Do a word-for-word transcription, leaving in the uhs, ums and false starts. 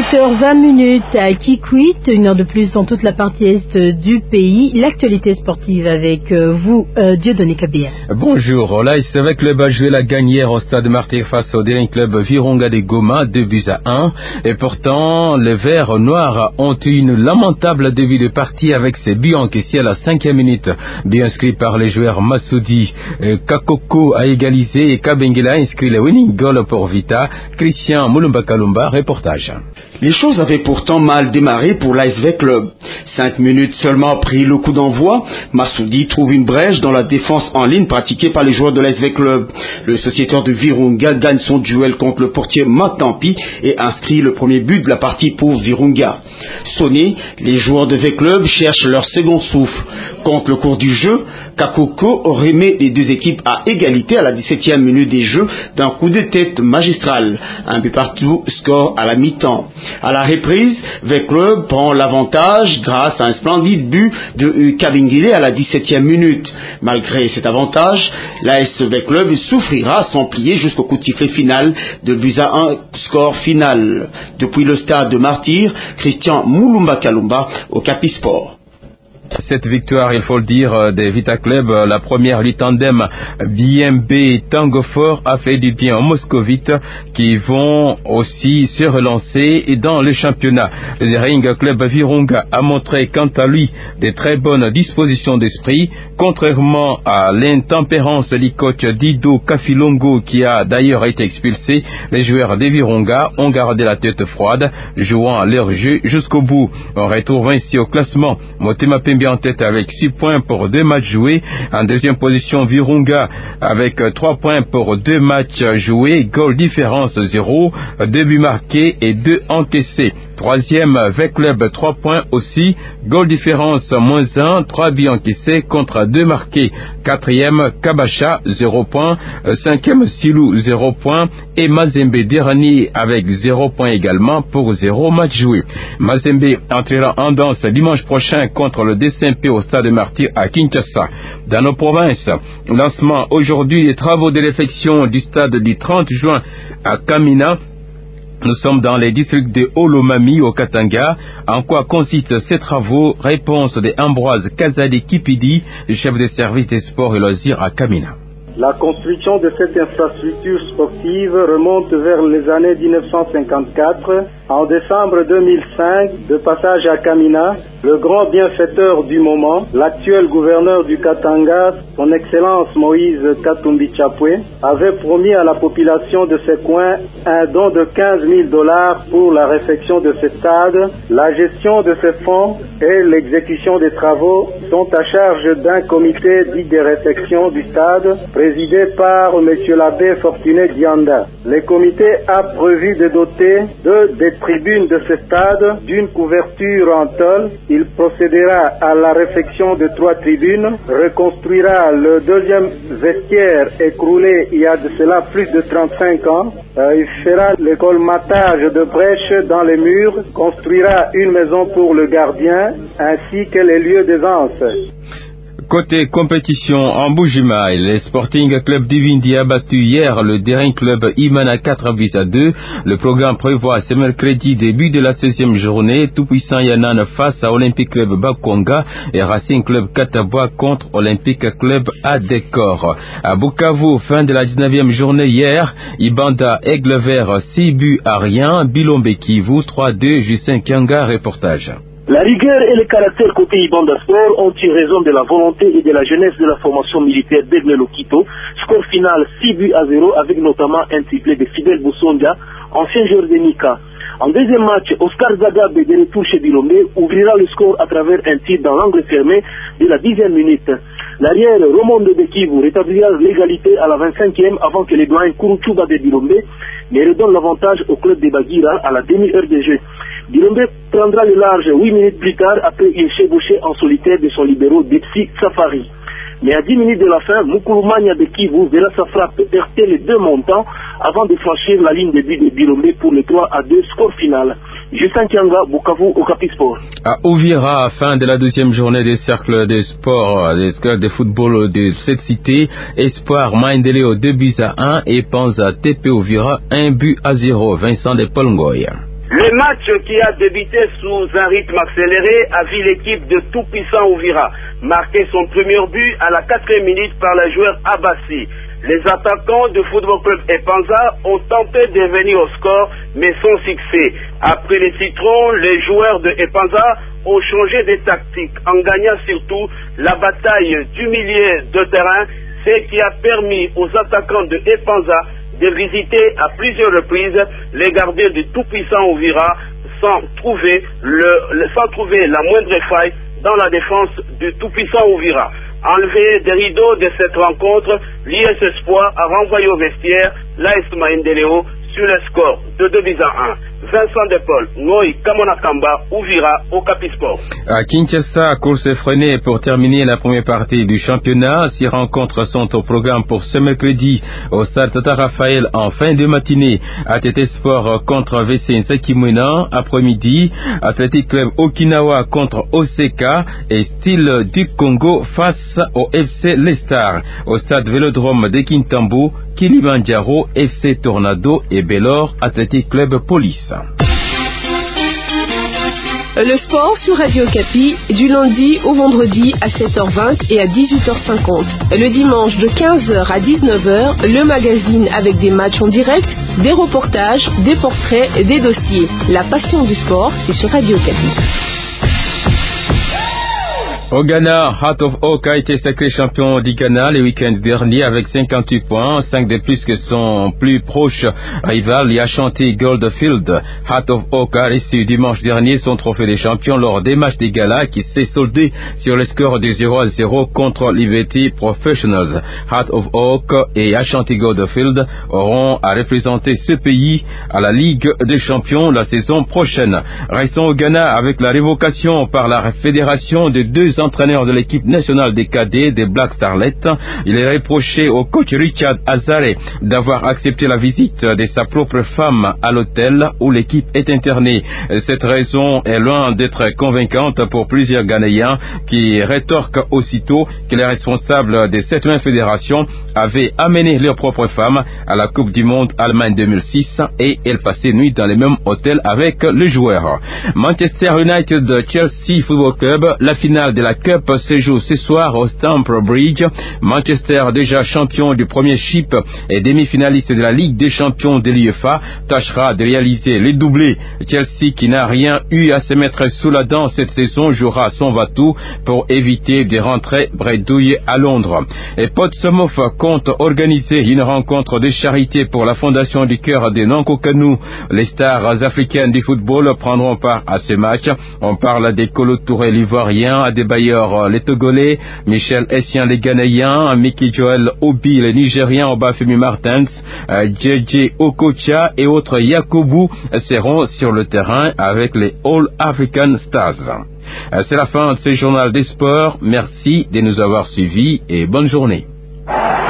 dix-sept heures vingt à Kikwit, une heure de plus dans toute la partie est du pays. L'actualité sportive avec vous, euh, Dieudonné Kabia. Bonjour, l'A S V Club a joué la gagnère au Stade Martyr face au Daring Club Virunga de Goma, deux buts à un. Et pourtant, les Verts Noirs ont eu une lamentable début de partie avec ses buts encaissés à la cinquième minute. Bien inscrit par les joueurs Massoudi, Kakoko a égalisé et Kabengela a inscrit le winning goal pour Vita. Christian Mulumba Kalumba, reportage. Les choses avaient pourtant mal démarré pour l'A S V Club. Cinq minutes seulement après le coup d'envoi, Massoudi trouve une brèche dans la défense en ligne pratiquée par les joueurs de l'A S V Club. Le sociétaire de Virunga gagne son duel contre le portier Matampi et inscrit le premier but de la partie pour Virunga. Sonnés, les joueurs de V Club cherchent leur second souffle. Contre le cours du jeu, Kakoko remet les deux équipes à égalité à la dix-septième minute des jeux d'un coup de tête magistral. Un but partout, score à la mi-temps. À la reprise, V Club prend l'avantage grâce à un splendide but de Kabengele à la dix-septième minute. Malgré cet avantage, l'A S V Club souffrira sans plier jusqu'au coup de sifflet final de buts à un, score final. Depuis le stade de Martyr, Christian Mulumba Kalumba au Capisport. Cette victoire, il faut le dire, des Vita Club, la première du tandem B M B Tango Fort a fait du bien aux Moscovites qui vont aussi se relancer dans le championnat. Le Daring Club Virunga a montré quant à lui des très bonnes dispositions d'esprit, contrairement à l'intempérance du coach Dido Kafilongo qui a d'ailleurs été expulsé. Les joueurs des Virunga ont gardé la tête froide, jouant leur jeu jusqu'au bout. On retrouve ainsi au classement Motema Pembe en tête avec six points pour deux matchs joués. En deuxième position, Virunga avec trois points pour deux matchs joués. Goal différence zéro, deux buts marqués et deux encaissés. Troisième, V Club, trois points aussi. Goal différence moins un, trois buts encaissés contre deux marqués. Quatrième, Kabacha, zéro point. Cinquième, Silou, zéro point. Et Mazembe dernier avec zéro point également pour zéro match joué. Mazembe entrera en danse dimanche prochain contre le D C M P au Stade Martyr à Kinshasa. Dans nos provinces, lancement aujourd'hui des travaux de réfection du stade du trente juin à Kamina. Nous sommes dans les districts de Olomami au Katanga. En quoi consistent ces travaux? Réponse de Ambroise Kazadi Kipidi, chef de service des sports et loisirs à Kamina. La construction de cette infrastructure sportive remonte vers les années mille neuf cent cinquante-quatre. En décembre deux mille cinq, de passage à Kamina, le grand bienfaiteur du moment, l'actuel gouverneur du Katanga, son Excellence Moïse Katumbi Chapwe, avait promis à la population de ce coin un don de quinze mille dollars pour la réfection de ce stade. La gestion de ces fonds et l'exécution des travaux sont à charge d'un comité dit de réfection du stade, présidé par M. l'abbé Fortuné Dianda. Le comité a prévu de doter de, des tribunes de ce stade d'une couverture en tôle. Il procédera à la réfection de trois tribunes, reconstruira le deuxième vestiaire écroulé il y a de cela plus de trente-cinq ans. Euh, il fera le colmatage de brèches dans les murs, construira une maison pour le gardien ainsi que les lieux d'aisance. Côté compétition en Bujimaï, le Sporting Club d'Ivindi a battu hier le Daring Club Imana quatre buts à deux. Le programme prévoit ce mercredi début de la seizième journée, Tout-Puissant Yanan face à Olympique Club Bakonga et Racing Club Katabois contre Olympique Club Adekor. À Bukavu, fin de la dix-neuvième journée hier, Ibanda Aigle Vert six buts à rien, Bilombe Kivu trois deux, Justin Kianga, reportage. La rigueur et le caractère côté Ibanda Sport ont eu raison de la volonté et de la jeunesse de la formation militaire d'Aigle Lokito. Score final six buts à zéro avec notamment un triplé de Fidel Boussondia, ancien joueur de Nika. En deuxième match, Oscar Zagabe de retour chez Bilombe ouvrira le score à travers un tir dans l'angle fermé de la dixième minute. L'arrière Romondo de Kivu rétablira l'égalité à la vingt-cinquième avant que les doyens Kuruchuba de Bilombe ne redonnent l'avantage au club de Bagira à la demi-heure de jeu. Bilombe prendra le large huit minutes plus tard après il chevauché en solitaire de son libéro Depsi Safari. Mais à dix minutes de la fin, Mukulumania de Kivu verra sa frappe heurter les deux montants avant de franchir la ligne de but de Bilombe pour le trois à deux score final. Justin Kianga, Bukavu, Okapi Sport. À Ouvira, fin de la deuxième journée des cercles de sport, des cercles de football de cette cité, Espoir Maendeleo deux buts à un et Panza T P Ouvira un but à zéro. Vincent de Polongoy. Le match qui a débuté sous un rythme accéléré a vu l'équipe de tout-puissant Uvira marquer son premier but à la quatrième minute par le joueur Abassi. Les attaquants du Football Club Epanza ont tenté de venir au score, mais sans succès. Après les citrons, les joueurs de Epanza ont changé de tactique, en gagnant surtout la bataille du milieu de terrain, ce qui a permis aux attaquants de Epanza de visiter à plusieurs reprises les gardiens du tout-puissant Uvira sans trouver, le, le, sans trouver la moindre faille dans la défense du tout-puissant Uvira. Enlevé des rideaux de cette rencontre, l'I S Espoir a renvoyé au vestiaire l'A S Maendeleo sur le score de deux buts à un. Vincent Depol, Ngoï Kamonakamba, Uvira, au Capisport. À Kinshasa, course effrénée pour terminer la première partie du championnat. Six rencontres sont au programme pour ce mercredi au stade Tata Raphaël en fin de matinée. A T T Sport contre V C Nsekimwena. Après-midi, Athletic Club Okinawa contre O C K et Style du Congo face au F C Lestar. Au stade Vélodrome de Kintambo, Kilimanjaro, F C Tornado et Bellor Athletic Club Police. Le sport sur Radio Kapi, du lundi au vendredi à sept heures vingt et à dix-huit heures cinquante. Le dimanche de quinze heures à dix-neuf heures, le magazine avec des matchs en direct, des reportages, des portraits et des dossiers. La passion du sport, c'est sur Radio Kapi. Au Ghana, Heart of Oak a été sacré champion du Ghana le week-end dernier avec cinquante-huit points, cinq de plus que son plus proche rival, Ashanti Goldfield. Heart of Oak a reçu dimanche dernier son trophée de champion lors des matchs des Gala qui s'est soldé sur le score de zéro à zéro contre Liberty Professionals. Heart of Oak et Ashanti Goldfield auront à représenter ce pays à la Ligue des champions la saison prochaine. Restons au Ghana avec la révocation par la fédération de deux entraîneur de l'équipe nationale des cadets des Black Starlets. Il est reproché au coach Richard Azare d'avoir accepté la visite de sa propre femme à l'hôtel où l'équipe est internée. Cette raison est loin d'être convaincante pour plusieurs Ghanéens qui rétorquent aussitôt que les responsables de cette même fédération avaient amené leur propre femme à la Coupe du Monde Allemagne deux mille six et elle passait nuit dans le même hôtel avec le joueur. Manchester United Chelsea Football Club, la finale de la Cup se joue ce soir au Stamford Bridge. Manchester, déjà champion du premier chip et demi-finaliste de la Ligue des champions de l'U E F A, tâchera de réaliser les doublés. Chelsea, qui n'a rien eu à se mettre sous la dent cette saison, jouera son va-tout pour éviter de rentrer bredouille à Londres. Et Portsmouth compte organiser une rencontre de charité pour la Fondation du Cœur de Nankokanu. Les stars africaines du football prendront part à ce match. On parle des Kolo Touré l'Ivoirien, Adebayor les Togolais, Michel Essien les Ghanéens, Mickey Joel Obi les Nigériens, Obafemi Martins, J J Okocha et autres Yakubu seront sur le terrain avec les All African Stars. C'est la fin de ce journal des sports. Merci de nous avoir suivis et bonne journée.